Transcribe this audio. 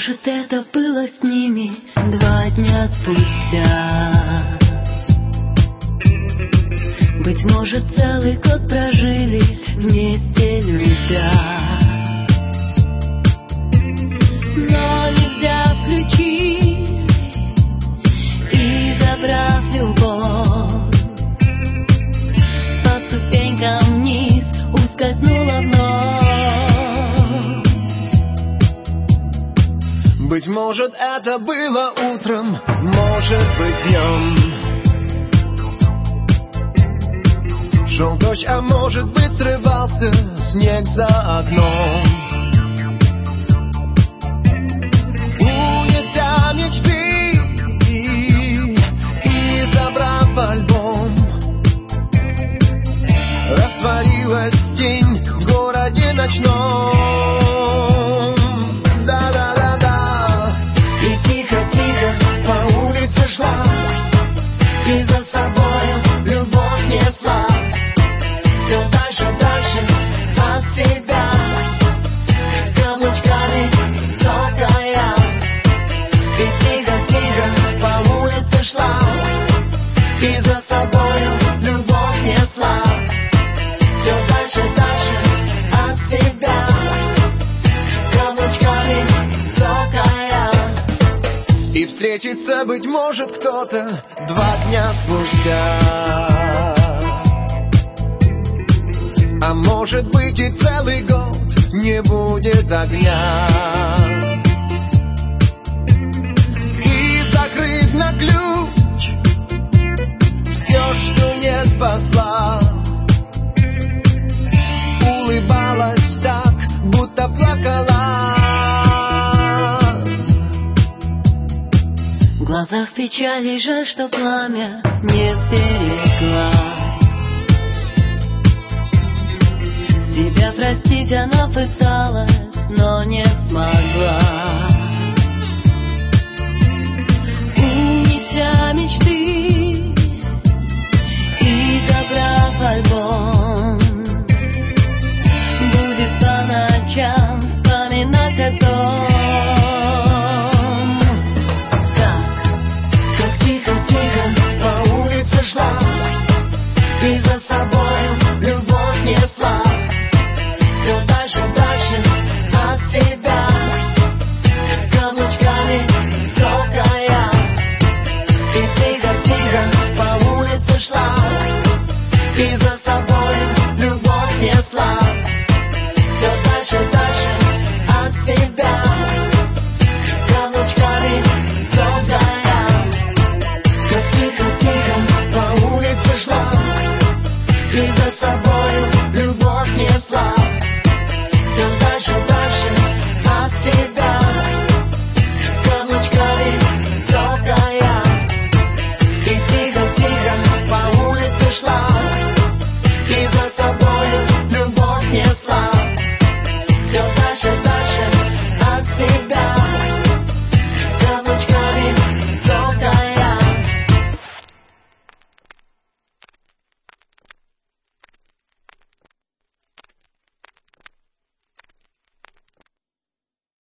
может, это было с ними 2 дня спустя. Быть может, целый год прожили вместе любя. Но не взяв ключи и забрав любовь, по ступенькам вниз ускользнула вновь. Быть может, это было утром, может быть, днем. Шел дождь, а может быть, срывался снег за окном. Унеся мечты и забрав альбом, растворилась тень в городе ночном. Да-да-да-да. И тихо-тихо по улице шла, и за собою любовь несла. Все дальше, дальше от себя, каблучками цокая. И тихо-тихо по улице шла, и за собою любовь несла. Все дальше, дальше от себя, каблучками цокая. И встретится, быть может, кто-то 2 дня спустя. А может быть, и целый год не будет огня. И закрыт на ключ все, что не спасла. Улыбалась так, будто плакала. В глазах печали, жаль, что пламя не сберегла. Себя простить она пыталась, но не смогла. Унеся мечты и забрав альбом, будет по ночам вспоминать о том, как тихо-тихо по улице шла, и за собою